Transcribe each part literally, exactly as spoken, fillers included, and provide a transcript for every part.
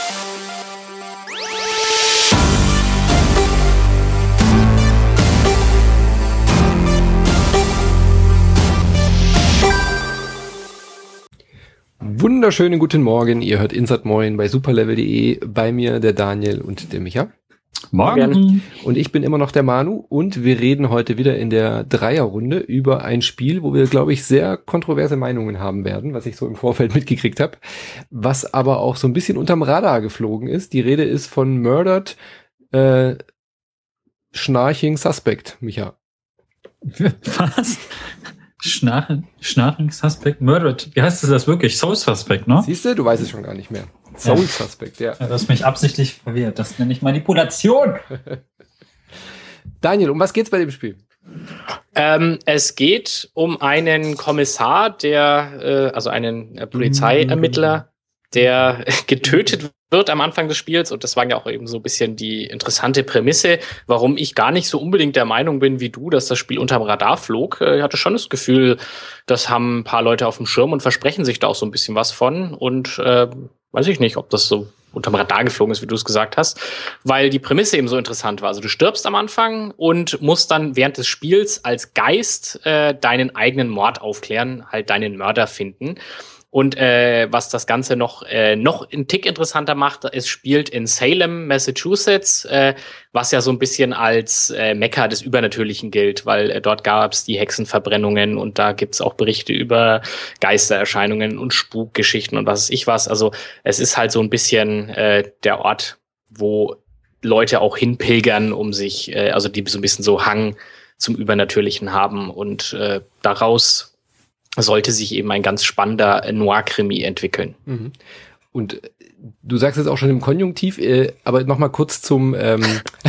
Wunderschönen guten Morgen, ihr hört Insert Moin bei superlevel punkt de, bei mir der Daniel und der Micha. Morgen. Und ich bin immer noch der Manu und wir reden heute wieder in der Dreierrunde über ein Spiel, wo wir, glaube ich, sehr kontroverse Meinungen haben werden, was ich so im Vorfeld mitgekriegt habe, was aber auch so ein bisschen unterm Radar geflogen ist. Die Rede ist von Murdered äh, Schnarching Suspect, Micha. Was? Schnarchen, Schnarching Suspect, Murdered. Wie heißt das wirklich? Soul Suspect, ne? Siehst du, du weißt es schon gar nicht mehr. Soul ja. Suspect, ja. ja. Du hast mich absichtlich verwirrt. Das nenne ich Manipulation. Daniel, um was geht's bei dem Spiel? Ähm, es geht um einen Kommissar, der, äh, also einen äh, Polizeiermittler, der getötet wird am Anfang des Spiels. Und das war ja auch eben so ein bisschen die interessante Prämisse, warum ich gar nicht so unbedingt der Meinung bin wie du, dass das Spiel unterm Radar flog. Ich hatte schon das Gefühl, das haben ein paar Leute auf dem Schirm und versprechen sich da auch so ein bisschen was von. Und äh, weiß ich nicht, ob das so unterm Radar geflogen ist, wie du es gesagt hast, weil die Prämisse eben so interessant war. Also du stirbst am Anfang und musst dann während des Spiels als Geist äh, deinen eigenen Mord aufklären, halt deinen Mörder finden. Und äh, was das Ganze noch äh, noch einen Tick interessanter macht, es spielt in Salem, Massachusetts, äh, was ja so ein bisschen als äh, Mekka des Übernatürlichen gilt, weil äh, dort gab es die Hexenverbrennungen und da gibt's auch Berichte über Geistererscheinungen und Spukgeschichten und was weiß ich was. Also es ist halt so ein bisschen äh, der Ort, wo Leute auch hinpilgern, um sich, äh, also die so ein bisschen so Hang zum Übernatürlichen haben und äh, daraus sollte sich eben ein ganz spannender Noir-Krimi entwickeln. Mhm. Und du sagst es auch schon im Konjunktiv, äh, aber nochmal kurz zum ähm,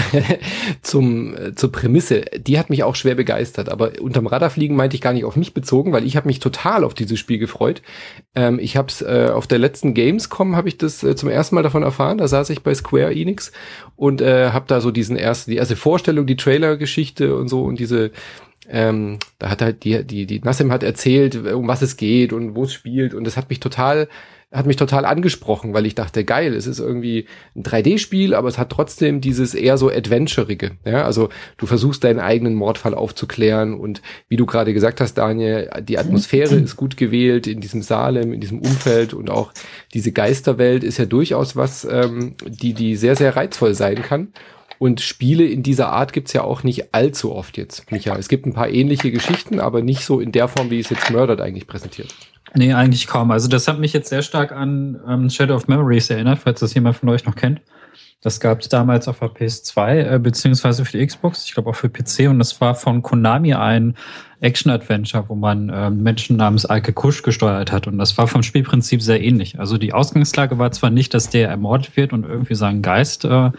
zum äh, zur Prämisse. Die hat mich auch schwer begeistert, aber unterm Radar fliegen meinte ich gar nicht auf mich bezogen, weil ich habe mich total auf dieses Spiel gefreut. Ähm, ich habe es äh, auf der letzten Gamescom habe ich das äh, zum ersten Mal davon erfahren. Da saß ich bei Square Enix und äh, habe da so diesen ersten die erste Vorstellung, die Trailer-Geschichte und so und diese Ähm, da hat halt die, die, die Nassim hat erzählt, um was es geht und wo es spielt und das hat mich total, hat mich total angesprochen, weil ich dachte, geil, es ist irgendwie ein drei D-Spiel, aber es hat trotzdem dieses eher so Adventurige, ja, also du versuchst deinen eigenen Mordfall aufzuklären und wie du gerade gesagt hast, Daniel, die Atmosphäre ist gut gewählt in diesem Salem, in diesem Umfeld und auch diese Geisterwelt ist ja durchaus was, ähm, die, die sehr, sehr reizvoll sein kann. Und Spiele in dieser Art gibt's ja auch nicht allzu oft jetzt, Micha. Es gibt ein paar ähnliche Geschichten, aber nicht so in der Form, wie es jetzt Murdered eigentlich präsentiert. Nee, eigentlich kaum. Also das hat mich jetzt sehr stark an ähm, Shadow of Memories erinnert, falls das jemand von euch noch kennt. Das gab's damals auf der P S zwei, äh, beziehungsweise für die Xbox, ich glaube auch für P C. Und das war von Konami ein Action-Adventure, wo man ähm, Menschen namens Alke Kusch gesteuert hat. Und das war vom Spielprinzip sehr ähnlich. Also die Ausgangslage war zwar nicht, dass der ermordet wird und irgendwie seinen Geist äh,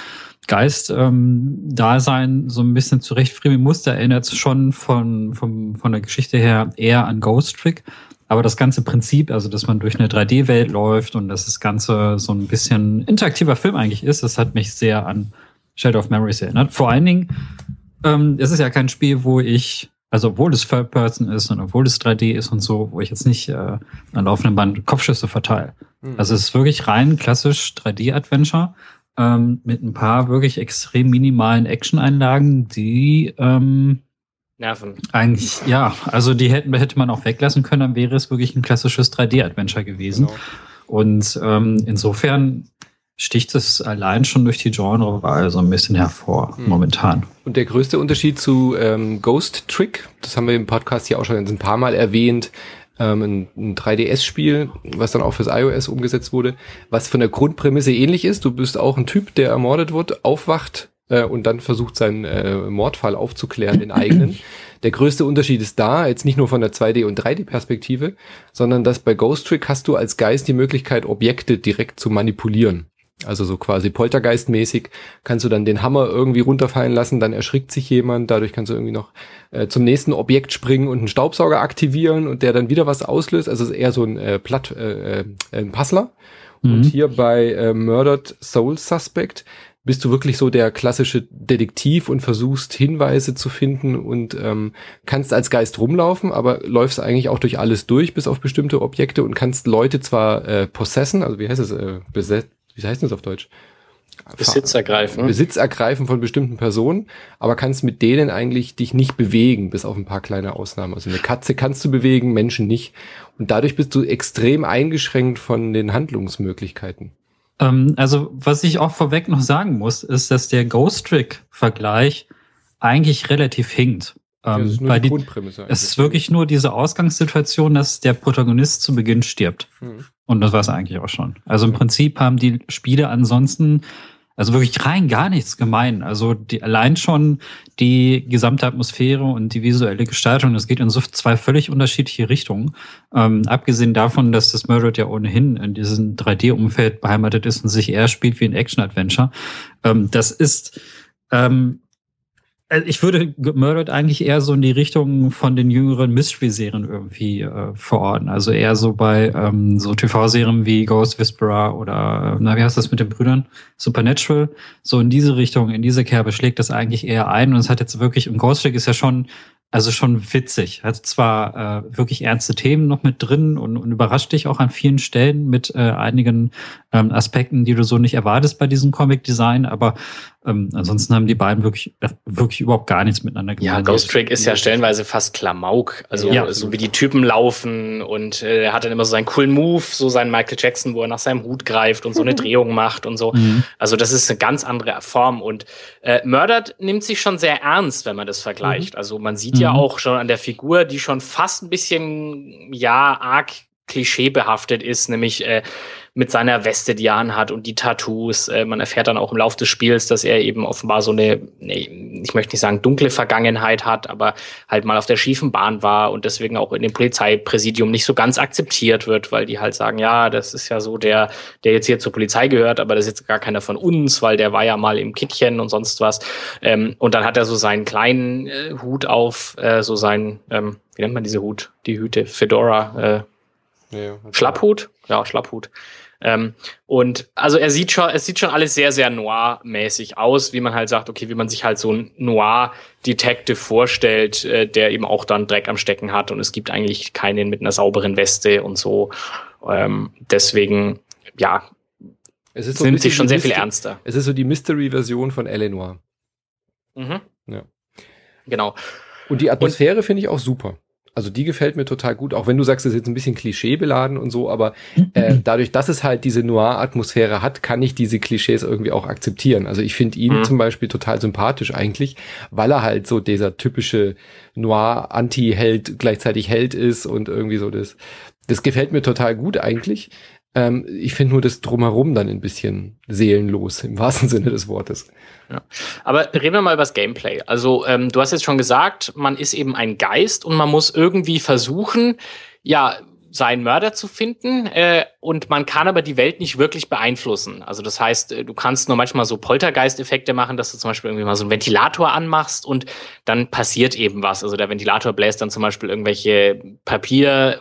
Geist ähm, Dasein so ein bisschen zurechtfriemeln musste, erinnert schon von, von, von der Geschichte her eher an Ghost Trick. Aber das ganze Prinzip, also dass man durch eine drei D-Welt läuft und dass das Ganze so ein bisschen interaktiver Film eigentlich ist, das hat mich sehr an Shadow of Memories erinnert. Vor allen Dingen, ähm, es ist ja kein Spiel, wo ich, also obwohl es Third Person ist und obwohl es drei D ist und so, wo ich jetzt nicht äh, an laufendem Band Kopfschüsse verteile. Mhm. Also es ist wirklich rein klassisch drei D-Adventure. Ähm, mit ein paar wirklich extrem minimalen Action-Einlagen, die ähm, nerven. Eigentlich, ja, also die hätten, hätte man auch weglassen können, dann wäre es wirklich ein klassisches drei D-Adventure gewesen. Genau. Und ähm, insofern sticht es allein schon durch die Genrewahl so ein bisschen hervor, hm. momentan. Und der größte Unterschied zu ähm, Ghost Trick, das haben wir im Podcast ja auch schon ein paar Mal erwähnt, ähm, ein, ein drei D S-Spiel, was dann auch fürs iOS umgesetzt wurde, was von der Grundprämisse ähnlich ist. Du bist auch ein Typ, der ermordet wird, aufwacht äh, und dann versucht, seinen äh, Mordfall aufzuklären, den eigenen. Der größte Unterschied ist da, jetzt nicht nur von der zwei D- und drei D-Perspektive, sondern dass bei Ghost Trick hast du als Geist die Möglichkeit, Objekte direkt zu manipulieren. Also so quasi poltergeistmäßig kannst du dann den Hammer irgendwie runterfallen lassen, dann erschrickt sich jemand, dadurch kannst du irgendwie noch äh, zum nächsten Objekt springen und einen Staubsauger aktivieren und der dann wieder was auslöst. Also es ist eher so ein äh, Platt, äh, ein Puzzler. Mhm. Und hier bei äh, Murdered Soul Suspect bist du wirklich so der klassische Detektiv und versuchst Hinweise zu finden und ähm, kannst als Geist rumlaufen, aber läufst eigentlich auch durch alles durch, bis auf bestimmte Objekte und kannst Leute zwar äh, possessen, also wie heißt es, äh, beset wie heißt das auf Deutsch? Besitz ergreifen. Besitz ergreifen von bestimmten Personen, aber kannst mit denen eigentlich dich nicht bewegen, bis auf ein paar kleine Ausnahmen. Also eine Katze kannst du bewegen, Menschen nicht. Und dadurch bist du extrem eingeschränkt von den Handlungsmöglichkeiten. Ähm, also, was ich auch vorweg noch sagen muss, ist, dass der Ghost Trick-Vergleich eigentlich relativ hinkt. Ja, das ist nur weil die die Grundprämisse. Es ist wirklich nur diese Ausgangssituation, dass der Protagonist zu Beginn stirbt. Hm. Und das war es eigentlich auch schon. Also im Prinzip haben die Spiele ansonsten also wirklich rein gar nichts gemein. Also die, allein schon die gesamte Atmosphäre und die visuelle Gestaltung, das geht in so zwei völlig unterschiedliche Richtungen. Ähm, abgesehen davon, dass das Murdered ja ohnehin in diesem drei D-Umfeld beheimatet ist und sich eher spielt wie ein Action-Adventure. Ähm, das ist ähm, ich würde Murdered eigentlich eher so in die Richtung von den jüngeren Mystery-Serien irgendwie äh, verorten. Also eher so bei ähm, so T V-Serien wie Ghost Whisperer oder, na, wie heißt das mit den Brüdern? Supernatural. So in diese Richtung, in diese Kerbe schlägt das eigentlich eher ein. Und es hat jetzt wirklich, und Ghost Trick ist ja schon, also schon witzig. Hat zwar äh, wirklich ernste Themen noch mit drin und, und überrascht dich auch an vielen Stellen mit äh, einigen ähm, Aspekten, die du so nicht erwartest bei diesem Comic-Design, aber ähm, ansonsten haben die beiden wirklich wirklich überhaupt gar nichts miteinander gemacht. Ja, Ghost Trick ist ja stellenweise fast Klamauk. Also ja, so wie die Typen laufen und äh, er hat dann immer so seinen coolen Move, so seinen Michael Jackson, wo er nach seinem Hut greift und so eine Drehung macht und so. Mhm. Also das ist eine ganz andere Form. Und äh, Murdered nimmt sich schon sehr ernst, wenn man das vergleicht. Mhm. Also man sieht mhm. ja auch schon an der Figur, die schon fast ein bisschen, ja, arg klischeebehaftet ist, nämlich äh, mit seiner Weste, die er anhat und die Tattoos. Äh, man erfährt dann auch im Laufe des Spiels, dass er eben offenbar so eine, nee, ich möchte nicht sagen dunkle Vergangenheit hat, aber halt mal auf der schiefen Bahn war und deswegen auch in dem Polizeipräsidium nicht so ganz akzeptiert wird, weil die halt sagen, ja, das ist ja so der, der jetzt hier zur Polizei gehört, aber das ist jetzt gar keiner von uns, weil der war ja mal im Kittchen und sonst was. Ähm, und dann hat er so seinen kleinen äh, Hut auf, äh, so seinen, ähm, wie nennt man diese Hut? Die Hüte, Fedora, äh, Ja, Schlapphut? Ja, Schlapphut. Ähm, und also er sieht schon, es sieht schon alles sehr, sehr noir-mäßig aus, wie man halt sagt, okay, wie man sich halt so ein Noir-Detective vorstellt, äh, der eben auch dann Dreck am Stecken hat und es gibt eigentlich keinen mit einer sauberen Weste und so. Ähm, deswegen, ja, es ist so nimmt sich schon sehr Mystery, viel ernster. Es ist so die Mystery-Version von Eleanor. Mhm. Ja. Genau. Und die Atmosphäre finde ich auch super. Also die gefällt mir total gut, auch wenn du sagst, es ist jetzt ein bisschen klischeebeladen und so, aber äh, dadurch, dass es halt diese Noir-Atmosphäre hat, kann ich diese Klischees irgendwie auch akzeptieren. Also ich finde ihn mhm. zum Beispiel total sympathisch eigentlich, weil er halt so dieser typische Noir-Anti-Held gleichzeitig Held ist und irgendwie so das. Das gefällt mir total gut eigentlich. Ähm, ich finde nur das Drumherum dann ein bisschen seelenlos, im wahrsten Sinne des Wortes. Ja. Aber reden wir mal über das Gameplay. Also ähm, du hast jetzt schon gesagt, man ist eben ein Geist und man muss irgendwie versuchen, ja, seinen Mörder zu finden äh, und man kann aber die Welt nicht wirklich beeinflussen. Also das heißt, du kannst nur manchmal so Poltergeist-Effekte machen, dass du zum Beispiel irgendwie mal so einen Ventilator anmachst und dann passiert eben was. Also der Ventilator bläst dann zum Beispiel irgendwelche Papier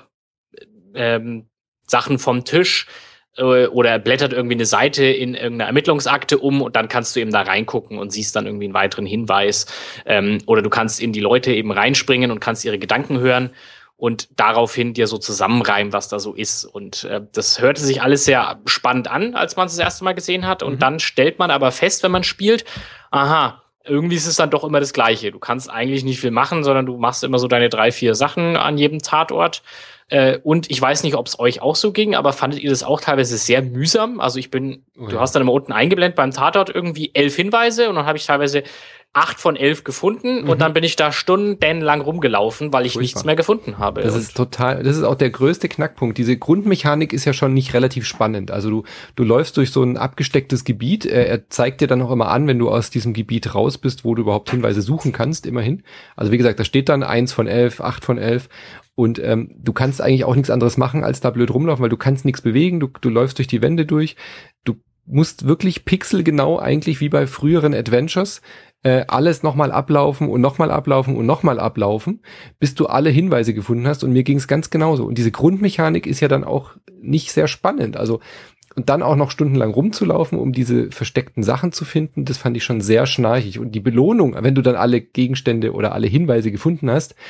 ähm, Sachen vom Tisch äh, oder blättert irgendwie eine Seite in irgendeiner Ermittlungsakte um und dann kannst du eben da reingucken und siehst dann irgendwie einen weiteren Hinweis. Ähm, oder du kannst in die Leute eben reinspringen und kannst ihre Gedanken hören und daraufhin dir so zusammenreimen, was da so ist. Und äh, das hörte sich alles sehr spannend an, als man es das erste Mal gesehen hat. Und mhm. dann stellt man aber fest, wenn man spielt, aha, irgendwie ist es dann doch immer das Gleiche. Du kannst eigentlich nicht viel machen, sondern du machst immer so deine drei, vier Sachen an jedem Tatort. Äh, und ich weiß nicht, ob es euch auch so ging, aber fandet ihr das auch teilweise sehr mühsam? Also ich bin, oh ja. du hast dann immer unten eingeblendet beim Tatort irgendwie elf Hinweise und dann habe ich teilweise acht von elf gefunden mhm. und dann bin ich da stundenlang rumgelaufen, weil ich Furchtbar. nichts mehr gefunden habe. Das ist total, das ist auch der größte Knackpunkt. Diese Grundmechanik ist ja schon nicht relativ spannend. Also du, du läufst durch so ein abgestecktes Gebiet. Er, er zeigt dir dann auch immer an, wenn du aus diesem Gebiet raus bist, wo du überhaupt Hinweise suchen kannst, immerhin. Also wie gesagt, da steht dann eins von elf, acht von elf. Und ähm, du kannst eigentlich auch nichts anderes machen, als da blöd rumlaufen, weil du kannst nichts bewegen. Du, du läufst durch die Wände durch. Du musst wirklich pixelgenau eigentlich wie bei früheren Adventures äh, alles nochmal ablaufen und nochmal ablaufen und nochmal ablaufen, bis du alle Hinweise gefunden hast. Und mir ging es ganz genauso. Und diese Grundmechanik ist ja dann auch nicht sehr spannend. Also und dann auch noch stundenlang rumzulaufen, um diese versteckten Sachen zu finden, das fand ich schon sehr schnarchig. Und die Belohnung, wenn du dann alle Gegenstände oder alle Hinweise gefunden hast,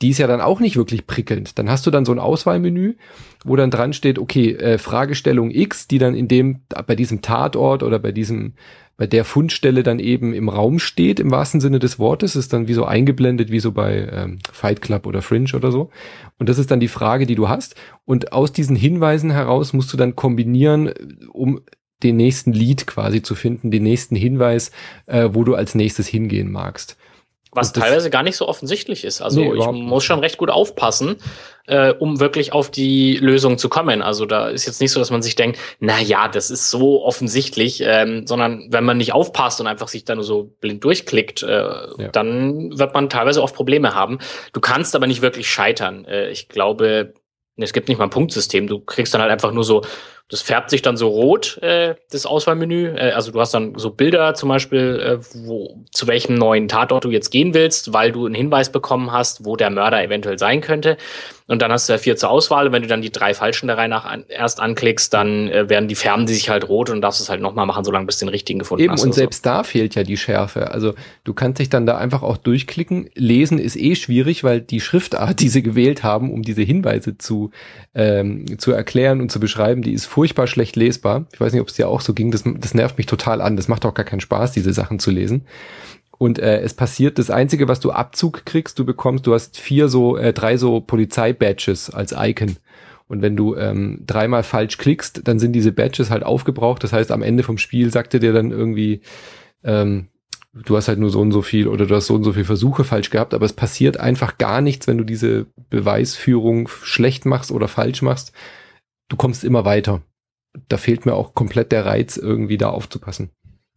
die ist ja dann auch nicht wirklich prickelnd. Dann hast du dann so ein Auswahlmenü, wo dann dran steht, okay, äh, Fragestellung X, die dann in dem, bei diesem Tatort oder bei diesem, bei der Fundstelle dann eben im Raum steht, im wahrsten Sinne des Wortes, ist dann wie so eingeblendet, wie so bei ähm, Fight Club oder Fringe oder so. Und das ist dann die Frage, die du hast. Und aus diesen Hinweisen heraus musst du dann kombinieren, um den nächsten Lead quasi zu finden, den nächsten Hinweis, äh, wo du als nächstes hingehen magst. Was teilweise gar nicht so offensichtlich ist. Also nee, ich muss schon recht gut aufpassen, äh, um wirklich auf die Lösung zu kommen. Also da ist jetzt nicht so, dass man sich denkt, na ja, das ist so offensichtlich, ähm, sondern wenn man nicht aufpasst und einfach sich da nur so blind durchklickt, äh, ja. dann wird man teilweise oft Probleme haben. Du kannst aber nicht wirklich scheitern. Äh, ich glaube, es gibt nicht mal ein Punktsystem. Du kriegst dann halt einfach nur so, das färbt sich dann so rot, äh, das Auswahlmenü. Äh, also du hast dann so Bilder zum Beispiel, äh, wo zu welchem neuen Tatort du jetzt gehen willst, weil du einen Hinweis bekommen hast, wo der Mörder eventuell sein könnte. Und dann hast du ja vier zur Auswahl. Und wenn du dann die drei falschen der Reihe nach an, erst anklickst, dann äh, werden die färben die sich halt rot und darfst es halt nochmal machen, solange bis du den richtigen gefunden Eben, hast. und und selbst so. Da fehlt ja die Schärfe. Also du kannst dich dann da einfach auch durchklicken. Lesen ist eh schwierig, weil die Schriftart, die sie gewählt haben, um diese Hinweise zu, ähm, zu erklären und zu beschreiben, die ist furchtbar schlecht lesbar. Ich weiß nicht, ob es dir auch so ging. Das, das nervt mich total an. Das macht auch gar keinen Spaß, diese Sachen zu lesen. Und äh, es passiert, das Einzige, was du Abzug kriegst, du bekommst, du hast vier so, äh, drei so Polizei-Badges als Icon. Und wenn du ähm, dreimal falsch klickst, dann sind diese Badges halt aufgebraucht. Das heißt, am Ende vom Spiel sagt er dir dann irgendwie, ähm, du hast halt nur so und so viel oder du hast so und so viele Versuche falsch gehabt, aber es passiert einfach gar nichts, wenn du diese Beweisführung schlecht machst oder falsch machst. Du kommst immer weiter. Da fehlt mir auch komplett der Reiz, irgendwie da aufzupassen.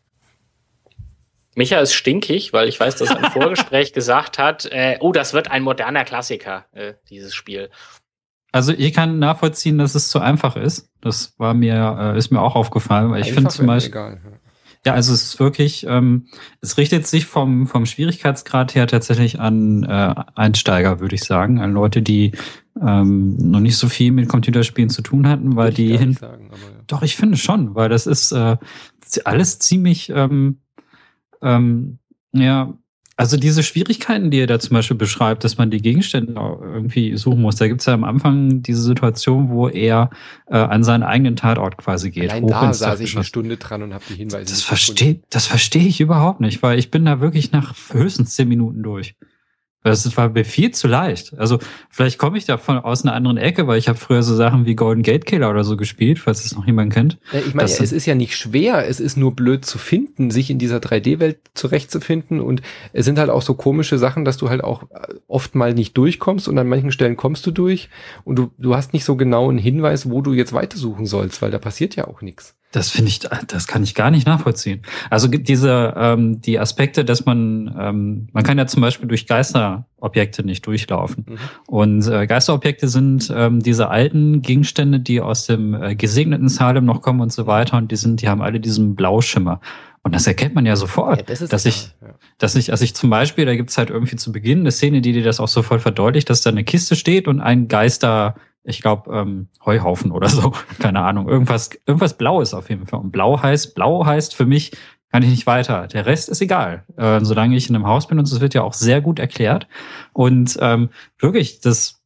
Micha ist stinkig, weil ich weiß, dass er im Vorgespräch gesagt hat, äh, oh, das wird ein moderner Klassiker, äh, dieses Spiel. Also ich kann nachvollziehen, dass es zu einfach ist. Das war mir, äh, ist mir auch aufgefallen, weil ich finde zum Beispiel, egal. Ja, also es ist wirklich, ähm, es richtet sich vom vom Schwierigkeitsgrad her tatsächlich an äh, Einsteiger, würde ich sagen, an Leute, die ähm, noch nicht so viel mit Computerspielen zu tun hatten, weil die hin. Sagen, aber ja. Doch, ich finde schon, weil das ist äh, alles ziemlich ähm, Ähm, ja, also diese Schwierigkeiten, die er da zum Beispiel beschreibt, dass man die Gegenstände irgendwie suchen muss, da gibt es ja am Anfang diese Situation, wo er äh, an seinen eigenen Tatort quasi geht. Allein da saß ich eine Stunde dran und habe die Hinweise das verstehe das verstehe ich überhaupt nicht, weil ich bin da wirklich nach höchstens zehn Minuten durch. Das war mir viel zu leicht. Also vielleicht komme ich da von aus einer anderen Ecke, weil ich habe früher so Sachen wie Golden Gate Killer oder so gespielt, falls es noch jemand kennt. Ja, ich meine, es ist ja nicht schwer, es ist nur blöd zu finden, sich in dieser drei D-Welt zurechtzufinden, und es sind halt auch so komische Sachen, dass du halt auch oft mal nicht durchkommst und an manchen Stellen kommst du durch und du, du hast nicht so genau einen Hinweis, wo du jetzt weitersuchen sollst, weil da passiert ja auch nichts. Das finde ich, das kann ich gar nicht nachvollziehen. Also diese, ähm, die Aspekte, dass man, ähm, man kann ja zum Beispiel durch Geisterobjekte nicht durchlaufen. Mhm. Und äh, Geisterobjekte sind ähm, diese alten Gegenstände, die aus dem äh, gesegneten Salem noch kommen und so weiter. Und die sind, die haben alle diesen Blauschimmer. Und das erkennt man ja sofort, ja, das dass ich, ja. dass ich, also ich zum Beispiel, da gibt's halt irgendwie zu Beginn eine Szene, die dir das auch sofort verdeutlicht, dass da eine Kiste steht und ein Geister, ich glaube, ähm, Heuhaufen oder so, keine Ahnung, irgendwas, irgendwas Blaues auf jeden Fall. Und blau heißt, blau heißt für mich, kann ich nicht weiter. Der Rest ist egal, äh, solange ich in einem Haus bin, und es wird ja auch sehr gut erklärt. Und ähm, wirklich, das,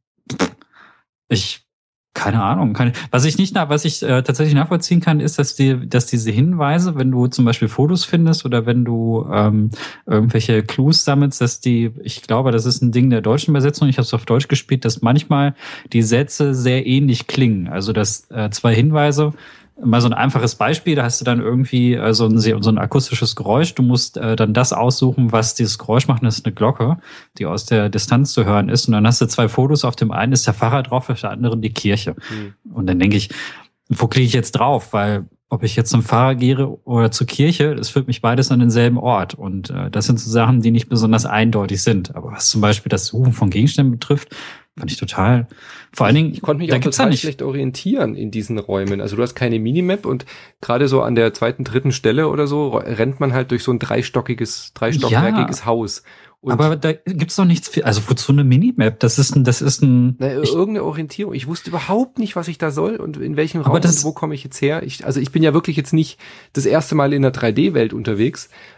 ich, keine Ahnung, keine, was ich nicht, was ich äh, tatsächlich nachvollziehen kann, ist, dass die, dass diese Hinweise, wenn du zum Beispiel Fotos findest oder wenn du ähm, irgendwelche Clues sammelst, dass die, ich glaube, das ist ein Ding der deutschen Übersetzung, ich habe es auf Deutsch gespielt, dass manchmal die Sätze sehr ähnlich klingen. Also dass äh, zwei Hinweise, mal so ein einfaches Beispiel, da hast du dann irgendwie äh, so, ein, so ein akustisches Geräusch. Du musst äh, dann das aussuchen, was dieses Geräusch macht. Das ist eine Glocke, die aus der Distanz zu hören ist. Und dann hast du zwei Fotos. Auf dem einen ist der Pfarrer drauf, auf der anderen die Kirche. Mhm. Und dann denke ich, wo klicke ich jetzt drauf? Weil ob ich jetzt zum Pfarrer gehe oder zur Kirche, das führt mich beides an denselben Ort. Und äh, das sind so Sachen, die nicht besonders eindeutig sind. Aber was zum Beispiel das Suchen von Gegenständen betrifft, fand ich total. Vor allen Dingen, ich konnte mich auch total schlecht orientieren in diesen Räumen. Also du hast keine Minimap und gerade so an der zweiten, dritten Stelle oder so rennt man halt durch so ein dreistockiges, dreistockwerkiges ja, Haus. Und aber da gibt's doch nichts viel. Also wozu eine Minimap? Das ist ein, das ist ein. Na, ich, irgendeine Orientierung. Ich wusste überhaupt nicht, was ich da soll und in welchem Raum und wo komme ich jetzt her. Ich, also ich bin ja wirklich jetzt nicht das erste Mal in der drei D-Welt unterwegs.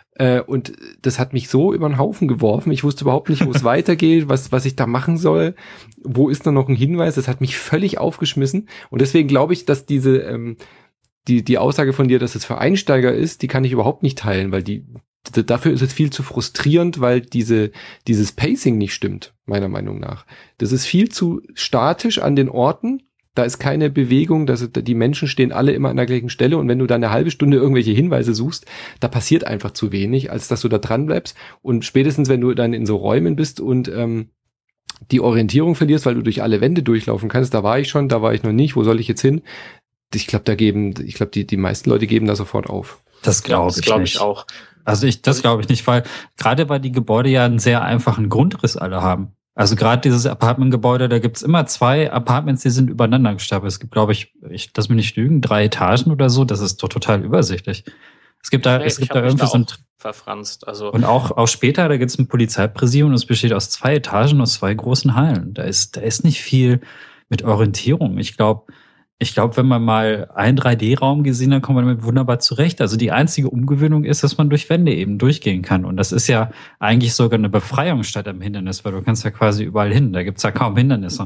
Äh, und das hat mich so über den Haufen geworfen. Ich wusste überhaupt nicht, wo es weitergeht, was, was ich da machen soll. Wo ist da noch ein Hinweis? Das hat mich völlig aufgeschmissen. Und deswegen glaube ich, dass diese, ähm, die, die Aussage von dir, dass es für Einsteiger ist, die kann ich überhaupt nicht teilen, weil die, d- dafür ist es viel zu frustrierend, weil diese, dieses Pacing nicht stimmt, meiner Meinung nach. Das ist viel zu statisch an den Orten. Da ist keine Bewegung, dass die Menschen stehen alle immer an der gleichen Stelle und wenn du da eine halbe Stunde irgendwelche Hinweise suchst, da passiert einfach zu wenig, als dass du da dran bleibst. Und spätestens, wenn du dann in so Räumen bist und ähm, die Orientierung verlierst, weil du durch alle Wände durchlaufen kannst, da war ich schon, da war ich noch nicht, wo soll ich jetzt hin? Ich glaube, da geben, ich glaube, die die meisten Leute geben da sofort auf. Das glaube ich, glaub nicht. ich auch. Also ich, das glaube ich nicht, weil gerade weil die Gebäude ja einen sehr einfachen Grundriss alle haben. Also gerade dieses Apartmentgebäude, da gibt's immer zwei Apartments, die sind übereinander gestapelt. Es gibt, glaube ich, ich lass mich nicht lügen, drei Etagen oder so. Das ist doch total übersichtlich. Es gibt da, Nee, es gibt ich da hab mich irgendwie da so ein auch verfranst. Also und auch auch später, da gibt's ein Polizeipräsidium und es besteht aus zwei Etagen aus zwei großen Hallen. Da ist da ist nicht viel mit Orientierung. Ich glaube, ich glaube, wenn man mal einen drei D-Raum gesehen hat, kommt man damit wunderbar zurecht. Also die einzige Umgewöhnung ist, dass man durch Wände eben durchgehen kann. Und das ist ja eigentlich sogar eine Befreiung statt einem Hindernis, weil du kannst ja quasi überall hin. Da gibt's ja kaum Hindernisse.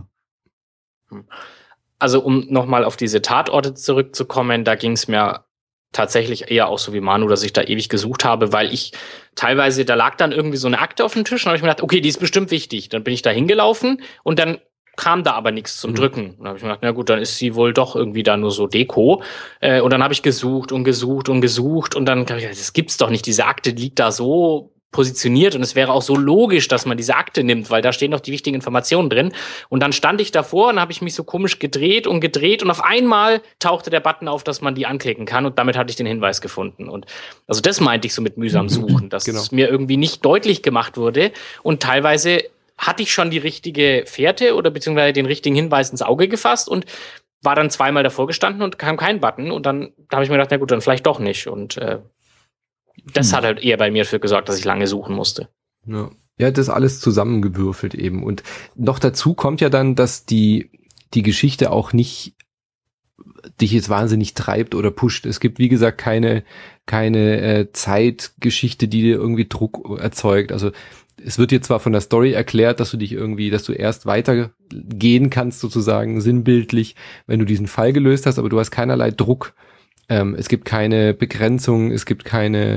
Also um nochmal auf diese Tatorte zurückzukommen, da ging es mir tatsächlich eher auch so wie Manu, dass ich da ewig gesucht habe, weil ich teilweise, da lag dann irgendwie so eine Akte auf dem Tisch und habe ich mir gedacht, okay, die ist bestimmt wichtig. Dann bin ich da hingelaufen und dann kam da aber nichts zum Mhm. Drücken. Und dann habe ich mir gedacht, na gut, dann ist sie wohl doch irgendwie da nur so Deko. Äh, und dann habe ich gesucht und gesucht und gesucht und dann habe ich gedacht, das gibt's doch nicht. Diese Akte liegt da so positioniert und es wäre auch so logisch, dass man diese Akte nimmt, weil da stehen doch die wichtigen Informationen drin. Und dann stand ich davor und habe ich mich so komisch gedreht und gedreht und auf einmal tauchte der Button auf, dass man die anklicken kann und damit hatte ich den Hinweis gefunden. Und also das meinte ich so mit mühsam suchen, dass Genau. es mir irgendwie nicht deutlich gemacht wurde und teilweise hatte ich schon die richtige Fährte oder beziehungsweise den richtigen Hinweis ins Auge gefasst und war dann zweimal davor gestanden und kam kein Button und dann da habe ich mir gedacht, na gut, dann vielleicht doch nicht und äh, das Hm. hat halt eher bei mir dafür gesorgt, dass ich lange suchen musste. Ja. Ja, das alles zusammengewürfelt eben. Und noch dazu kommt ja dann, dass die, die Geschichte auch nicht dich jetzt wahnsinnig treibt oder pusht. Es gibt, wie gesagt, keine, keine äh, Zeitgeschichte, die dir irgendwie Druck erzeugt. Also es wird dir zwar von der Story erklärt, dass du dich irgendwie, dass du erst weitergehen kannst, sozusagen sinnbildlich, wenn du diesen Fall gelöst hast, aber du hast keinerlei Druck. Ähm, es gibt keine Begrenzung, es gibt keine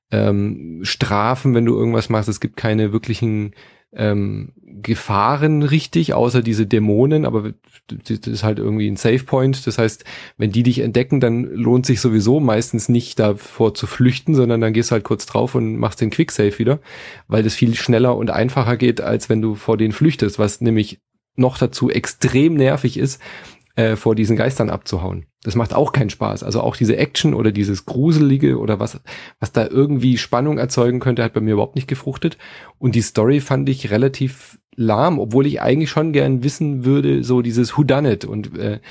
ähm, Strafen, wenn du irgendwas machst, es gibt keine wirklichen ähm, Gefahren richtig, außer diese Dämonen, aber das ist halt irgendwie ein Save Point. Das heißt, wenn die dich entdecken, dann lohnt sich sowieso meistens nicht davor zu flüchten, sondern dann gehst du halt kurz drauf und machst den Quick-Save wieder, weil das viel schneller und einfacher geht, als wenn du vor denen flüchtest, was nämlich noch dazu extrem nervig ist, äh, vor diesen Geistern abzuhauen. Das macht auch keinen Spaß. Also auch diese Action oder dieses Gruselige oder was, was da irgendwie Spannung erzeugen könnte, hat bei mir überhaupt nicht gefruchtet. Und die Story fand ich relativ lahm, obwohl ich eigentlich schon gern wissen würde, so dieses Whodunit. Und äh,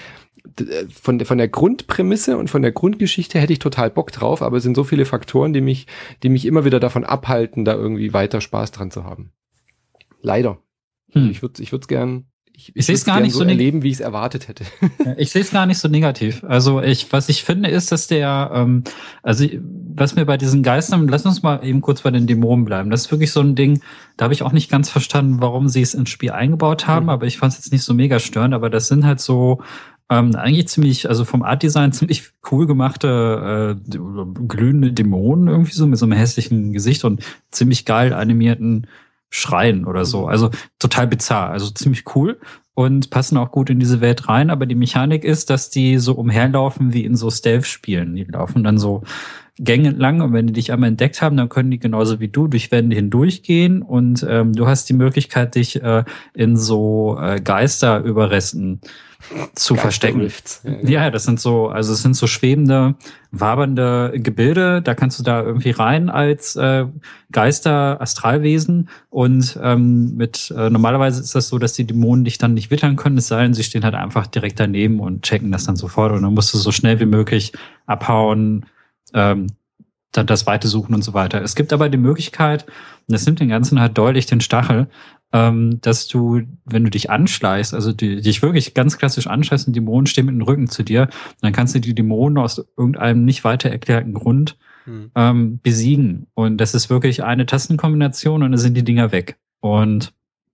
von, von der Grundprämisse und von der Grundgeschichte hätte ich total Bock drauf, aber es sind so viele Faktoren, die mich, die mich immer wieder davon abhalten, da irgendwie weiter Spaß dran zu haben. Leider. Hm. Ich würde ich würde es gern Ich, Ich sehe es würd's gar gern nicht so so neg- erleben, wie ich es erwartet hätte. Ich sehe es gar nicht so negativ. Also ich, was ich finde, ist, dass der, ähm, also was mir bei diesen Geistern, lass uns mal eben kurz bei den Dämonen bleiben. Das ist wirklich so ein Ding, da habe ich auch nicht ganz verstanden, warum sie es ins Spiel eingebaut haben, Mhm. aber ich fand es jetzt nicht so mega störend, aber das sind halt so ähm, eigentlich ziemlich, also vom Artdesign ziemlich cool gemachte äh, glühende Dämonen irgendwie so mit so einem hässlichen Gesicht und ziemlich geil animierten Schreien oder so. Also total bizarr, also ziemlich cool und passen auch gut in diese Welt rein. Aber die Mechanik ist, dass die so umherlaufen wie in so Stealth-Spielen. Die laufen dann so Gänge entlang und wenn die dich einmal entdeckt haben, dann können die genauso wie du durch Wände hindurchgehen und ähm, du hast die Möglichkeit, dich äh, in so äh, Geisterüberresten zu verstecken. Geisterrifts. Ja, ja. Ja, das sind so, also es sind so schwebende, wabernde Gebilde. Da kannst du da irgendwie rein als äh, Geister, Astralwesen und ähm, mit äh, normalerweise ist das so, dass die Dämonen dich dann nicht wittern können, es sei denn, sie stehen halt einfach direkt daneben und checken das dann sofort und dann musst du so schnell wie möglich abhauen, ähm, dann das Weite suchen und so weiter. Es gibt aber die Möglichkeit, und das nimmt den Ganzen halt deutlich den Stachel, ähm, dass du, wenn du dich anschleißt, also die, dich wirklich ganz klassisch anschleißt und Dämonen stehen mit dem Rücken zu dir, dann kannst du die Dämonen aus irgendeinem nicht weiter erklärten Grund hm. ähm, besiegen. Und das ist wirklich eine Tastenkombination und dann sind die Dinger weg. Und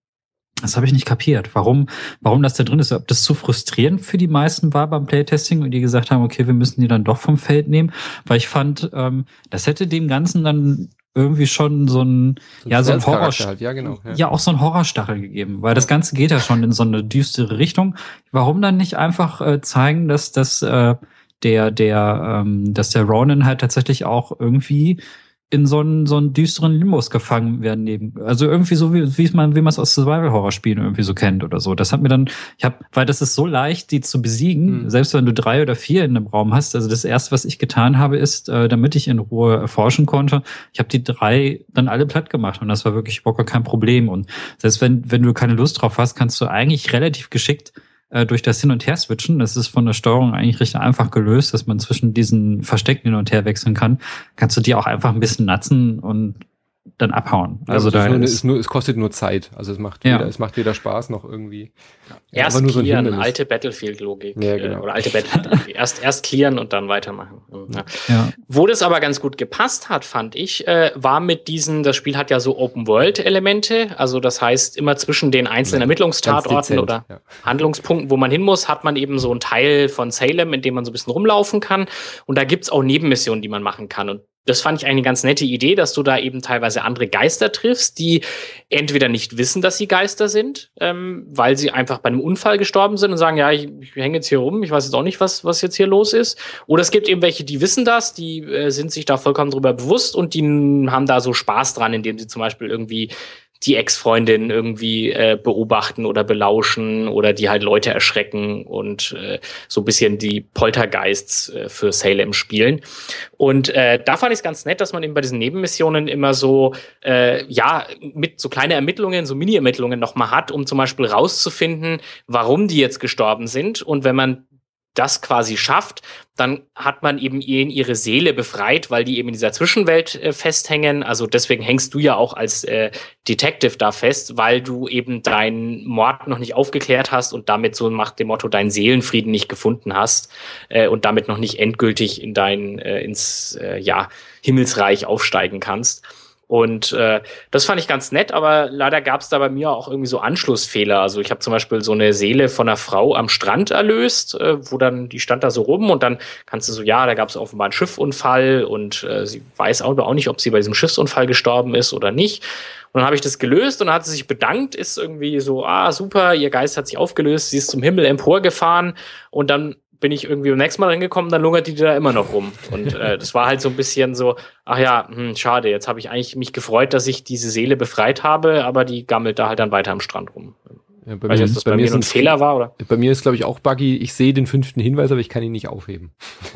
das habe ich nicht kapiert, warum, warum das da drin ist. Ob das zu frustrierend für die meisten war beim Playtesting und die gesagt haben, okay, wir müssen die dann doch vom Feld nehmen, weil ich fand, ähm, das hätte dem Ganzen dann irgendwie schon so ein, so ja, so ein Horror, halt. ja, genau, ja. ja, auch so ein Horrorstachel gegeben, weil ja. das Ganze geht ja schon in so eine düstere Richtung. Warum dann nicht einfach äh, zeigen, dass das äh, der, der, ähm, dass der Ronin halt tatsächlich auch irgendwie in so einen, so einen düsteren Limbus gefangen werden neben, also irgendwie so wie, wie man, wie man es aus Survival-Horror-Spielen irgendwie so kennt oder so. Das hat mir dann, ich habe, weil das ist so leicht, die zu besiegen, mhm. selbst wenn du drei oder vier in einem Raum hast. Also das erste, was ich getan habe, ist, äh, damit ich in Ruhe erforschen konnte, ich habe die drei dann alle platt gemacht und das war wirklich überhaupt kein Problem. Und selbst wenn, wenn du keine Lust drauf hast, kannst du eigentlich relativ geschickt durch das Hin- und Her-Switchen, das ist von der Steuerung eigentlich recht einfach gelöst, dass man zwischen diesen Verstecken hin und her wechseln kann, kannst du die auch einfach ein bisschen natzen und dann abhauen. Also ja, da nur, ist, ist nur, es kostet nur Zeit. Also es macht ja. weder, es macht weder Spaß noch irgendwie. Ja, erst nur clearen, so ein alte Battlefield-Logik. Ja, genau. äh, oder alte Battlefield-Logik. erst, erst clearen und dann weitermachen. Ja. Ja. Wo das aber ganz gut gepasst hat, fand ich, äh, war mit diesen, das Spiel hat ja so Open-World-Elemente. Also das heißt, immer zwischen den einzelnen ja, Ermittlungstatorten oder ja. Handlungspunkten, wo man hin muss, hat man eben so einen Teil von Salem, in dem man so ein bisschen rumlaufen kann. Und da gibt's auch Nebenmissionen, die man machen kann. Und das fand ich eine ganz nette Idee, dass du da eben teilweise andere Geister triffst, die entweder nicht wissen, dass sie Geister sind, ähm, weil sie einfach bei einem Unfall gestorben sind und sagen, ja, ich, ich hänge jetzt hier rum, ich weiß jetzt auch nicht, was was jetzt hier los ist. Oder es gibt eben welche, die wissen das, die äh, sind sich da vollkommen drüber bewusst und die haben da so Spaß dran, indem sie zum Beispiel irgendwie die Ex-Freundin irgendwie äh, beobachten oder belauschen oder die halt Leute erschrecken und äh, so ein bisschen die Poltergeists äh, für Salem spielen. Und äh, da fand ich es ganz nett, dass man eben bei diesen Nebenmissionen immer so, äh, ja, mit so kleine Ermittlungen, so Mini-Ermittlungen nochmal hat, um zum Beispiel rauszufinden, warum die jetzt gestorben sind. Und wenn man das quasi schafft, dann hat man eben ihnen ihre Seele befreit, weil die eben in dieser Zwischenwelt äh, festhängen. Also deswegen hängst du ja auch als äh, Detective da fest, weil du eben deinen Mord noch nicht aufgeklärt hast und damit so nach dem Motto deinen Seelenfrieden nicht gefunden hast äh, und damit noch nicht endgültig in dein äh, ins äh, ja Himmelsreich aufsteigen kannst. Und äh, das fand ich ganz nett, aber leider gab es da bei mir auch irgendwie so Anschlussfehler. Also ich habe zum Beispiel so eine Seele von einer Frau am Strand erlöst, äh, wo dann, die stand da so rum und dann kannst du so, ja, da gab es offenbar einen Schiffunfall und äh, sie weiß auch, auch nicht, ob sie bei diesem Schiffsunfall gestorben ist oder nicht. Und dann habe ich das gelöst und dann hat sie sich bedankt, ist irgendwie so, ah, super, ihr Geist hat sich aufgelöst, sie ist zum Himmel emporgefahren und dann bin ich irgendwie beim nächsten Mal reingekommen, dann lungert die da immer noch rum. Und äh, das war halt so ein bisschen so, ach ja, hm, schade, jetzt habe ich eigentlich mich gefreut, dass ich diese Seele befreit habe, aber die gammelt da halt dann weiter am Strand rum. Ja, bei, mir, nicht, das bei, bei mir ein Fehler war, oder? Bei mir ist, glaube ich, auch buggy. Ich sehe den fünften Hinweis, aber ich kann ihn nicht aufheben.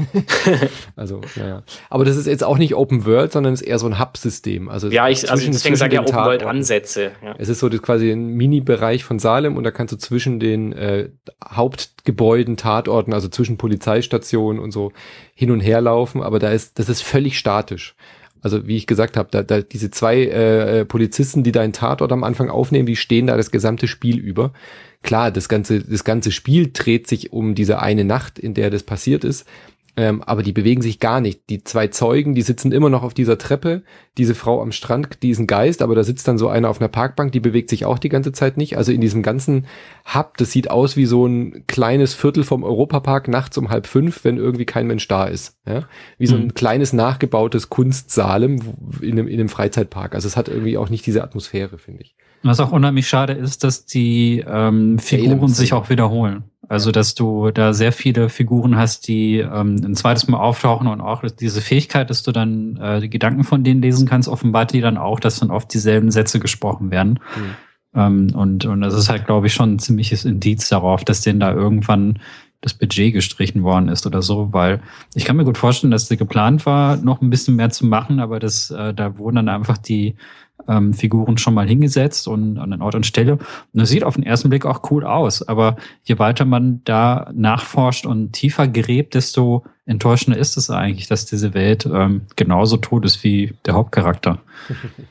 Also, naja. Aber das ist jetzt auch nicht Open World, sondern es ist eher so ein Hub-System. Also ja, ich, also deswegen sage ich ja Open World Ansätze. Ja. Es ist so das quasi ein Mini-Bereich von Salem und da kannst du zwischen den äh, Hauptgebäuden, Tatorten, also zwischen Polizeistationen und so hin und her laufen. Aber da ist, das ist völlig statisch. Also wie ich gesagt habe, da, da diese zwei äh, Polizisten, die deinen Tatort am Anfang aufnehmen, die stehen da das gesamte Spiel über. Klar, das ganze das ganze Spiel dreht sich um diese eine Nacht, in der das passiert ist, ähm, aber die bewegen sich gar nicht. Die zwei Zeugen, die sitzen immer noch auf dieser Treppe. Diese Frau am Strand, die ist ein Geist, aber da sitzt dann so einer auf einer Parkbank, die bewegt sich auch die ganze Zeit nicht. Also in diesem ganzen Hub, das sieht aus wie so ein kleines Viertel vom Europapark nachts um halb fünf, wenn irgendwie kein Mensch da ist. Ja? Wie so ein mhm. kleines nachgebautes Kunstsalem in einem, in einem Freizeitpark. Also es hat irgendwie auch nicht diese Atmosphäre, finde ich. Was auch unheimlich schade ist, dass die ähm, Figuren sich auch wiederholen. Also, dass du da sehr viele Figuren hast, die ähm, ein zweites Mal auftauchen und auch diese Fähigkeit, dass du dann äh, die Gedanken von denen lesen kannst, offenbart die dann auch, dass dann oft dieselben Sätze gesprochen werden. Mhm. Ähm, und, und das ist halt, glaube ich, schon ein ziemliches Indiz darauf, dass denen da irgendwann das Budget gestrichen worden ist oder so, weil ich kann mir gut vorstellen, dass der geplant war, noch ein bisschen mehr zu machen, aber das, äh, da wurden dann einfach die ähm, Figuren schon mal hingesetzt und an den Ort und Stelle. Und das sieht auf den ersten Blick auch cool aus, aber je weiter man da nachforscht und tiefer gräbt, desto enttäuschender ist es eigentlich, dass diese Welt ähm, genauso tot ist wie der Hauptcharakter.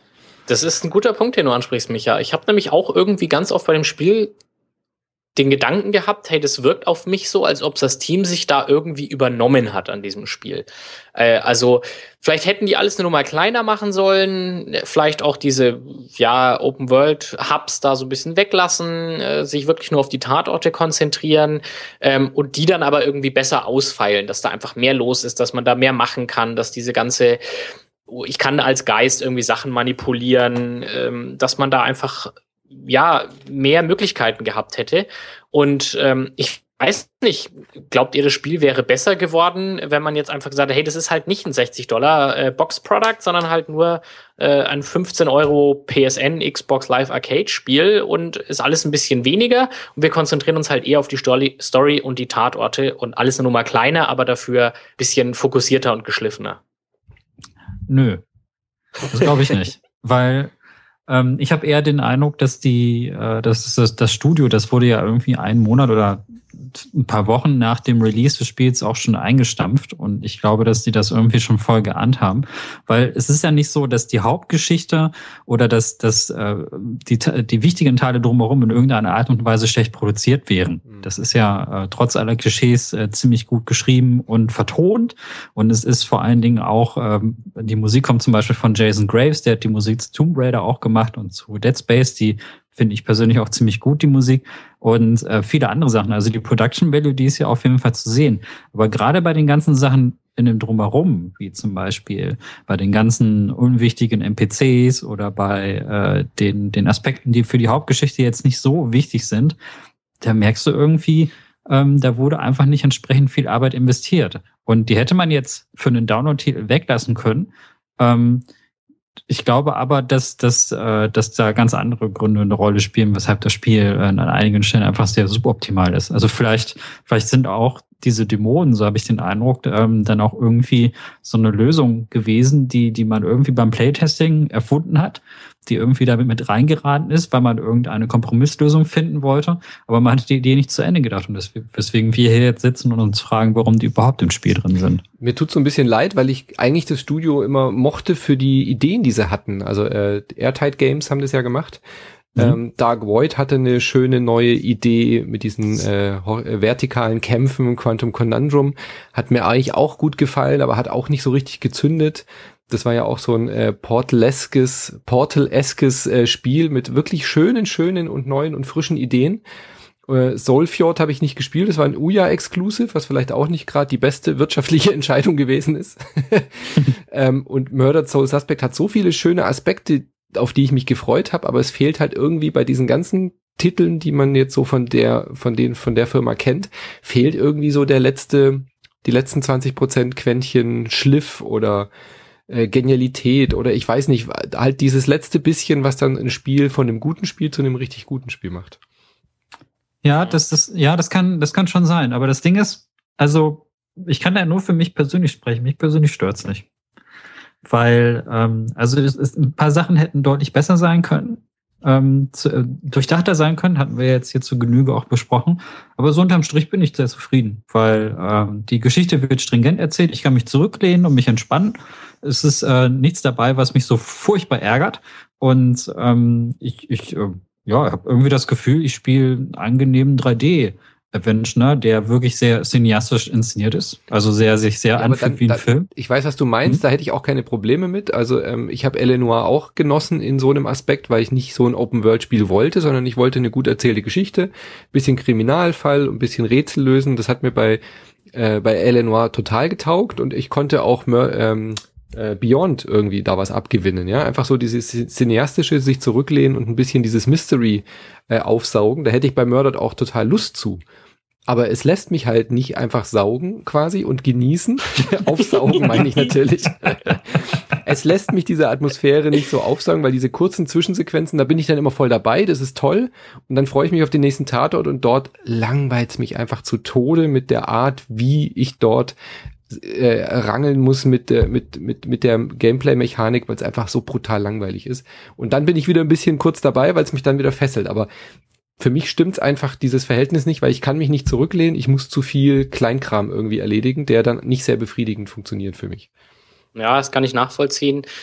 Das ist ein guter Punkt, den du ansprichst, Micha. Ich habe nämlich auch irgendwie ganz oft bei dem Spiel den Gedanken gehabt, hey, das wirkt auf mich so, als ob das Team sich da irgendwie übernommen hat an diesem Spiel. Äh, also vielleicht hätten die alles eine Nummer kleiner machen sollen, vielleicht auch diese ja Open-World-Hubs da so ein bisschen weglassen, äh, sich wirklich nur auf die Tatorte konzentrieren ähm, und die dann aber irgendwie besser ausfeilen, dass da einfach mehr los ist, dass man da mehr machen kann, dass diese ganze ich kann als Geist irgendwie Sachen manipulieren, ähm, dass man da einfach ja mehr Möglichkeiten gehabt hätte. Und ähm, ich weiß nicht, glaubt ihr, das Spiel wäre besser geworden, wenn man jetzt einfach gesagt hat, hey, das ist halt nicht ein sechzig Dollar äh, Box-Product, sondern halt nur äh, ein fünfzehn Euro P S N Xbox Live Arcade Spiel und ist alles ein bisschen weniger und wir konzentrieren uns halt eher auf die Story, Story und die Tatorte und alles eine Nummer kleiner, aber dafür ein bisschen fokussierter und geschliffener. Nö, das glaube ich nicht, weil ähm, ich habe eher den Eindruck, dass die, äh, dass das, das Studio, das wurde ja irgendwie einen Monat oder ein paar Wochen nach dem Release des Spiels auch schon eingestampft und ich glaube, dass die das irgendwie schon voll geahnt haben, weil es ist ja nicht so, dass die Hauptgeschichte oder dass, dass äh, die, die wichtigen Teile drumherum in irgendeiner Art und Weise schlecht produziert wären. Das ist ja äh, trotz aller Klischees äh, ziemlich gut geschrieben und vertont und es ist vor allen Dingen auch, ähm, die Musik kommt zum Beispiel von Jason Graves, der hat die Musik zu Tomb Raider auch gemacht und zu Dead Space, die finde ich persönlich auch ziemlich gut, die Musik und äh, viele andere Sachen. Also die Production Value, die ist ja auf jeden Fall zu sehen. Aber gerade bei den ganzen Sachen in dem Drumherum, wie zum Beispiel bei den ganzen unwichtigen N P Cs oder bei äh, den, den Aspekten, die für die Hauptgeschichte jetzt nicht so wichtig sind, da merkst du irgendwie, ähm, da wurde einfach nicht entsprechend viel Arbeit investiert. Und die hätte man jetzt für einen Download-Titel weglassen können. Ähm, Ich glaube aber, dass, dass, äh, dass da ganz andere Gründe eine Rolle spielen, weshalb das Spiel äh, an einigen Stellen einfach sehr suboptimal ist. Also vielleicht, vielleicht sind auch diese Dämonen, so habe ich den Eindruck, ähm, dann auch irgendwie so eine Lösung gewesen, die, die man irgendwie beim Playtesting erfunden hat, die irgendwie damit mit reingeraten ist, weil man irgendeine Kompromisslösung finden wollte. Aber man hat die Idee nicht zu Ende gedacht und deswegen, weswegen wir hier jetzt sitzen und uns fragen, warum die überhaupt im Spiel drin sind. Mir tut so ein bisschen leid, weil ich eigentlich das Studio immer mochte für die Ideen, die sie hatten. Also äh, Airtight Games haben das ja gemacht. Mhm. Ähm, Dark Void hatte eine schöne neue Idee mit diesen äh, vertikalen Kämpfen. Quantum Conundrum hat mir eigentlich auch gut gefallen, aber hat auch nicht so richtig gezündet. Das war ja auch so ein äh, Portal-eskes, Portal-eskes äh, Spiel mit wirklich schönen, schönen und neuen und frischen Ideen. Äh, Soulfjord habe ich nicht gespielt, das war ein Ouya-Exclusive, was vielleicht auch nicht gerade die beste wirtschaftliche Entscheidung gewesen ist. ähm, und Murdered Soul Suspect hat so viele schöne Aspekte, auf die ich mich gefreut habe, aber es fehlt halt irgendwie bei diesen ganzen Titeln, die man jetzt so von der, von den, von der Firma kennt, fehlt irgendwie so der letzte, die letzten zwanzig Prozent Quäntchen Schliff oder äh, Genialität oder ich weiß nicht, halt dieses letzte bisschen, was dann ein Spiel von einem guten Spiel zu einem richtig guten Spiel macht. Ja, das, das, ja, das kann, das kann schon sein. Aber das Ding ist, also, ich kann da nur für mich persönlich sprechen. Mich persönlich stört's nicht. Weil, ähm, also, es ist, ein paar Sachen hätten deutlich besser sein können. Ähm, zu, äh, durchdachter sein können, hatten wir jetzt hier zu Genüge auch besprochen. Aber so unterm Strich bin ich sehr zufrieden, weil ähm, die Geschichte wird stringent erzählt. Ich kann mich zurücklehnen und mich entspannen. Es ist äh, nichts dabei, was mich so furchtbar ärgert. Und ähm, ich, ich äh, ja, habe irgendwie das Gefühl, ich spiele einen angenehmen drei D-Adventure, der wirklich sehr cineastisch inszeniert ist. Also sehr sich sehr ja, anfühlt wie ein da, Film. Ich weiß, was du meinst, hm? Da hätte ich auch keine Probleme mit. Also ähm, ich habe L A. Noire auch genossen in so einem Aspekt, weil ich nicht so ein Open-World-Spiel wollte, sondern ich wollte eine gut erzählte Geschichte, bisschen Kriminalfall, ein bisschen Rätsel lösen. Das hat mir bei äh, bei L A. Noire total getaugt und ich konnte auch ähm, Beyond irgendwie da was abgewinnen, ja, einfach so dieses cineastische sich zurücklehnen und ein bisschen dieses Mystery äh, aufsaugen, da hätte ich bei Murdered auch total Lust zu, aber es lässt mich halt nicht einfach saugen quasi und genießen, aufsaugen meine ich natürlich, es lässt mich diese Atmosphäre nicht so aufsaugen, weil diese kurzen Zwischensequenzen, da bin ich dann immer voll dabei, das ist toll und dann freue ich mich auf den nächsten Tatort und dort langweilt es mich einfach zu Tode mit der Art, wie ich dort Äh, rangeln muss mit der mit mit mit der Gameplay-Mechanik, weil es einfach so brutal langweilig ist. Und dann bin ich wieder ein bisschen kurz dabei, weil es mich dann wieder fesselt. Aber für mich stimmt's einfach dieses Verhältnis nicht, weil ich kann mich nicht zurücklehnen. Ich muss zu viel Kleinkram irgendwie erledigen, der dann nicht sehr befriedigend funktioniert für mich. Ja, das kann ich nachvollziehen.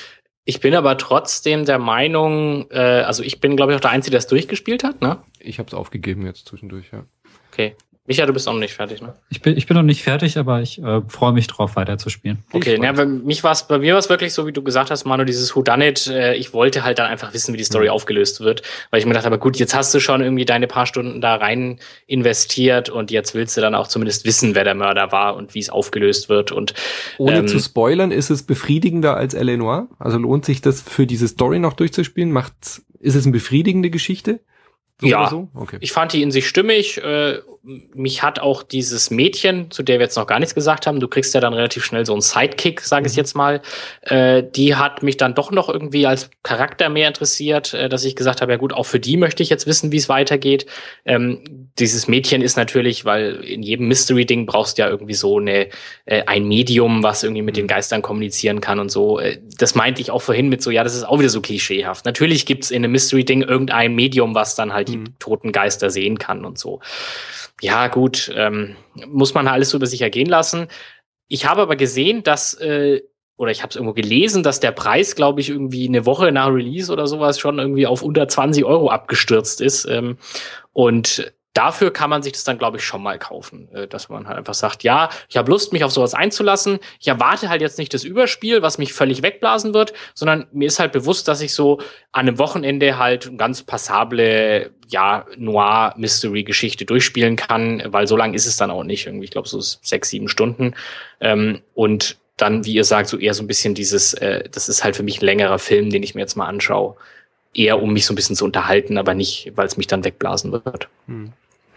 Ich bin aber trotzdem der Meinung, äh, also ich bin, glaube ich, auch der Einzige, der es durchgespielt hat, ne? Ich habe es aufgegeben jetzt zwischendurch, ja. Okay. Micha, du bist auch noch nicht fertig, ne? Ich bin, ich bin noch nicht fertig, aber ich äh, freue mich drauf, weiterzuspielen. Okay, ja, bei, mich war's, bei mir war es wirklich so, wie du gesagt hast, Manu, dieses Whodunit, äh, ich wollte halt dann einfach wissen, wie die Story mhm. aufgelöst wird, weil ich mir dachte, aber gut, jetzt hast du schon irgendwie deine paar Stunden da rein investiert und jetzt willst du dann auch zumindest wissen, wer der Mörder war und wie es aufgelöst wird. Und ohne ähm, zu spoilern, ist es befriedigender als L A. Noire? Also lohnt sich das für diese Story noch durchzuspielen? Macht's, ist es eine befriedigende Geschichte? So ja, so? Okay. Ich fand die in sich stimmig. Äh, mich hat auch dieses Mädchen, zu der wir jetzt noch gar nichts gesagt haben, du kriegst ja dann relativ schnell so einen Sidekick, sage ich jetzt mal, äh, die hat mich dann doch noch irgendwie als Charakter mehr interessiert, äh, dass ich gesagt habe, ja gut, auch für die möchte ich jetzt wissen, wie es weitergeht. Ähm, dieses Mädchen ist natürlich, weil in jedem Mystery-Ding brauchst du ja irgendwie so eine äh, ein Medium, was irgendwie mit den Geistern kommunizieren kann und so. Äh, das meinte ich auch vorhin mit so, ja, das ist auch wieder so klischeehaft. Natürlich gibt's in einem Mystery-Ding irgendein Medium, was dann halt mhm. die toten Geister sehen kann und so. Ja, gut, ähm, muss man alles so über sich ergehen lassen. Ich habe aber gesehen, dass, äh, oder ich habe es irgendwo gelesen, dass der Preis, glaube ich, irgendwie eine Woche nach Release oder sowas schon irgendwie auf unter zwanzig Euro abgestürzt ist. Ähm, und dafür kann man sich das dann, glaube ich, schon mal kaufen, äh, dass man halt einfach sagt, ja, ich habe Lust, mich auf sowas einzulassen. Ich erwarte halt jetzt nicht das Überspiel, was mich völlig wegblasen wird, sondern mir ist halt bewusst, dass ich so an einem Wochenende halt eine ganz passable, ja, Noir-Mystery-Geschichte durchspielen kann, weil so lang ist es dann auch nicht. Irgendwie, ich glaube, so sechs, sieben Stunden. Ähm, und dann, wie ihr sagt, so eher so ein bisschen dieses, äh, das ist halt für mich ein längerer Film, den ich mir jetzt mal anschaue. Eher, um mich so ein bisschen zu unterhalten, aber nicht, weil es mich dann wegblasen wird. Hm.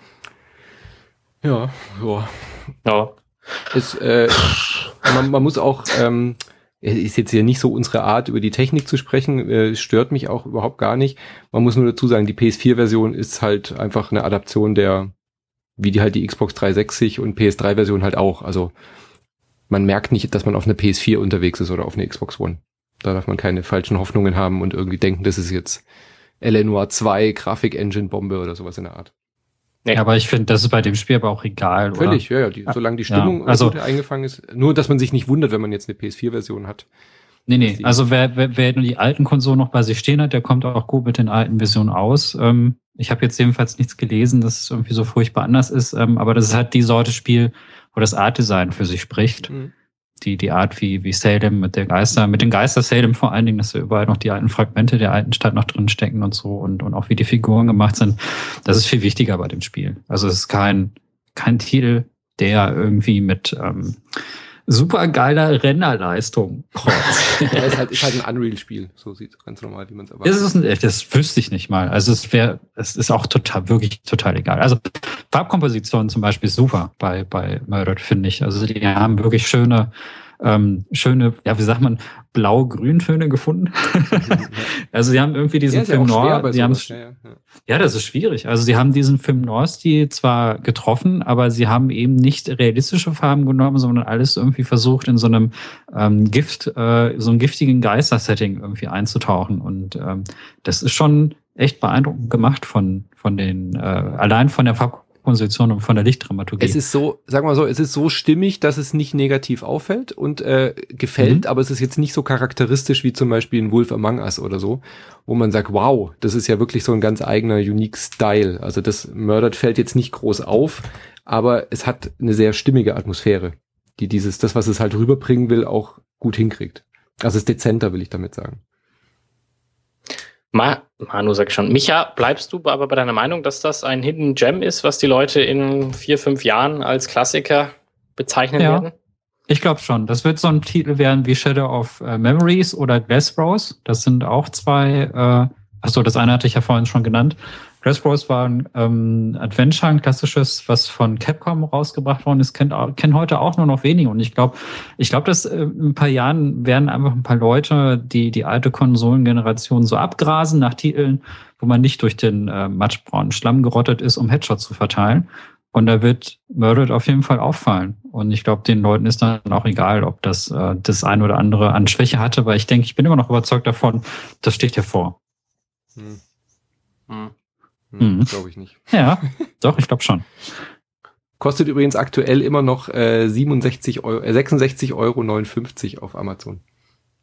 Ja, ja. Ja. Es, äh, man, man muss auch, ähm, ist jetzt hier nicht so unsere Art, über die Technik zu sprechen, äh, stört mich auch überhaupt gar nicht. Man muss nur dazu sagen, die P S vier Version ist halt einfach eine Adaption der, wie die halt die Xbox dreihundertsechzig und P S drei Version halt auch. Also man merkt nicht, dass man auf einer P S vier unterwegs ist oder auf einer Xbox One. Da darf man keine falschen Hoffnungen haben und irgendwie denken, das ist jetzt L A. Noire zwei Grafik-Engine-Bombe oder sowas in der Art. Nee. Ja, aber ich finde, das ist bei dem Spiel aber auch egal, oder? Völlig, ja, ja. Die, solange die Stimmung ja, also, eingefangen ist. Nur, dass man sich nicht wundert, wenn man jetzt eine P S vier Version hat. Nee, nee. Also wer, wer, wer nur die alten Konsolen noch bei sich stehen hat, der kommt auch gut mit den alten Versionen aus. Ähm, ich habe jetzt jedenfalls nichts gelesen, dass es irgendwie so furchtbar anders ist. Ähm, aber das ist halt die Sorte Spiel, wo das Art-Design für sich spricht. Mhm. Die, die Art, wie, wie Salem mit der Geister, mit den Geister Salem vor allen Dingen, dass da überall noch die alten Fragmente der alten Stadt noch drin stecken und so und, und auch wie die Figuren gemacht sind. Das ist viel wichtiger bei dem Spiel. Also es ist kein, kein Titel, der irgendwie mit, ähm, super geiler Renderleistung kreuzt. Ja, ist halt, ist halt ein Unreal-Spiel. So sieht es ganz normal, wie man es erwartet. Das ist ein, das wüsste ich nicht mal. Also es wäre, es ist auch total, wirklich total egal. Also Farbkomposition zum Beispiel super bei, bei Murdered, finde ich. Also die haben wirklich schöne, ähm, schöne, ja, wie sagt man, blau-grün-Töne gefunden. Also sie haben irgendwie diesen ja, Film ja Noir, sie haben ja, ja. ja, das ist schwierig. Also sie haben diesen Film Noir-Stil zwar getroffen, aber sie haben eben nicht realistische Farben genommen, sondern alles irgendwie versucht, in so einem ähm, Gift, äh, so einem giftigen Geister-Setting irgendwie einzutauchen. Und ähm, das ist schon echt beeindruckend gemacht von, von den, äh, allein von der Farbkomposition und von der Lichtdramaturgie. Es ist so, sagen wir mal so, es ist so stimmig, dass es nicht negativ auffällt und äh, gefällt, mhm. aber es ist jetzt nicht so charakteristisch wie zum Beispiel ein Wolf Among Us oder so, wo man sagt, wow, das ist ja wirklich so ein ganz eigener, unique Style. Also das Murdered fällt jetzt nicht groß auf, aber es hat eine sehr stimmige Atmosphäre, die dieses, das, was es halt rüberbringen will, auch gut hinkriegt. Also es ist dezenter, will ich damit sagen. Ma, Manu sag ich schon. Micha, bleibst du aber bei deiner Meinung, dass das ein Hidden Gem ist, was die Leute in vier, fünf Jahren als Klassiker bezeichnen ja, werden? Ich glaube schon. Das wird so ein Titel werden wie Shadow of uh, Memories oder Glassrose. Das sind auch zwei, äh, achso, das eine hatte ich ja vorhin schon genannt. Glassrose war ein ähm, Adventure, ein klassisches, was von Capcom rausgebracht worden ist, kennt, kennen heute auch nur noch wenige. Und ich glaube, ich glaube, dass äh, in ein paar Jahren werden einfach ein paar Leute, die die alte Konsolengeneration so abgrasen nach Titeln, wo man nicht durch den äh, matschbraunen Schlamm gerottet ist, um Headshots zu verteilen. Und da wird Murdered auf jeden Fall auffallen. Und ich glaube, den Leuten ist dann auch egal, ob das äh, das ein oder andere an Schwäche hatte, weil ich denke, ich bin immer noch überzeugt davon, das steht hervor. Hm. Hm. Hm, glaube ich nicht. Ja, doch, ich glaube schon. Kostet übrigens aktuell immer noch äh, siebenundsechzig Euro, äh, sechsundsechzig Euro neunundfünfzig auf Amazon.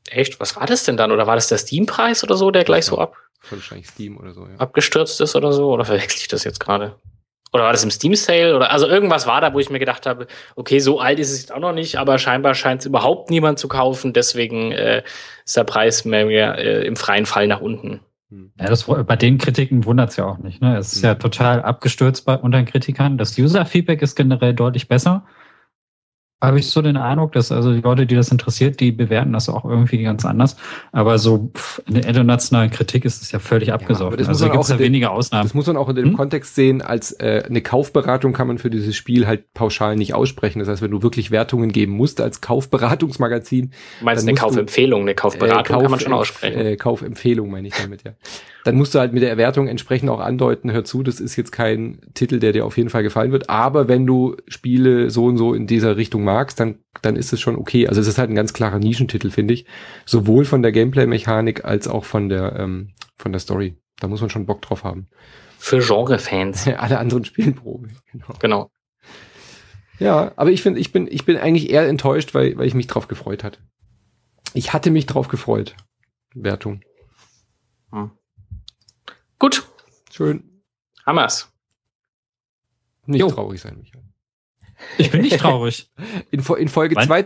Echt? Was war das denn dann? Oder war das der Steam-Preis oder so, der gleich so ab wahrscheinlich Steam oder so, ja. abgestürzt ist oder so? Oder verwechsel ich das jetzt gerade? Oder war das im Steam-Sale? Oder also irgendwas war da, wo ich mir gedacht habe, okay, so alt ist es jetzt auch noch nicht, aber scheinbar scheint es überhaupt niemand zu kaufen. Deswegen äh, ist der Preis mehr, mehr äh, im freien Fall nach unten. Ja, das, bei den Kritiken wundert es ja auch nicht. Ne? Es ist ja total abgestürzt bei unter den Kritikern. Das User-Feedback ist generell deutlich besser. Habe ich so den Eindruck, dass also die Leute, die das interessiert, die bewerten das auch irgendwie ganz anders. Aber so pff, in der internationalen Kritik ist es ja völlig abgesoffen. Ja, also gibt es ja wenige Ausnahmen. Das muss man auch in dem hm? Kontext sehen, als äh, eine Kaufberatung kann man für dieses Spiel halt pauschal nicht aussprechen. Das heißt, wenn du wirklich Wertungen geben musst als Kaufberatungsmagazin. Du meinst eine Kaufempfehlung, eine Kaufberatung äh, Kauf, kann man schon aussprechen. Äh, Kaufempfehlung meine ich damit, ja. Dann musst du halt mit der Wertung entsprechend auch andeuten, hör zu, das ist jetzt kein Titel, der dir auf jeden Fall gefallen wird. Aber wenn du Spiele so und so in dieser Richtung magst, dann dann ist es schon okay. Also es ist halt ein ganz klarer Nischentitel, finde ich. Sowohl von der Gameplay-Mechanik als auch von der ähm, von der Story. Da muss man schon Bock drauf haben. Für Genre-Fans. Alle anderen spielen Probe. Genau. Genau. Ja, aber ich finde, ich bin ich bin eigentlich eher enttäuscht, weil weil ich mich drauf gefreut hatte. Ich hatte mich drauf gefreut. Wertung. Hm. Gut. Schön. Hammer's. Nicht Jo. traurig sein, Michael. Ich bin nicht traurig. In, in Folge Wann?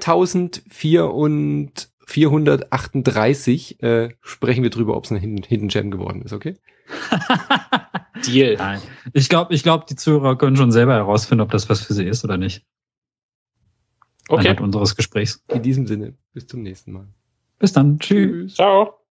zweitausendvierhundertachtunddreißig äh, sprechen wir drüber, ob es ein Hidden, Hidden Gem geworden ist, okay? Deal. Nein. Ich glaube, ich glaub, die Zuhörer können schon selber herausfinden, ob das was für sie ist oder nicht. Okay. Anhand unseres Gesprächs. In diesem Sinne, bis zum nächsten Mal. Bis dann. Tschüss. Ciao.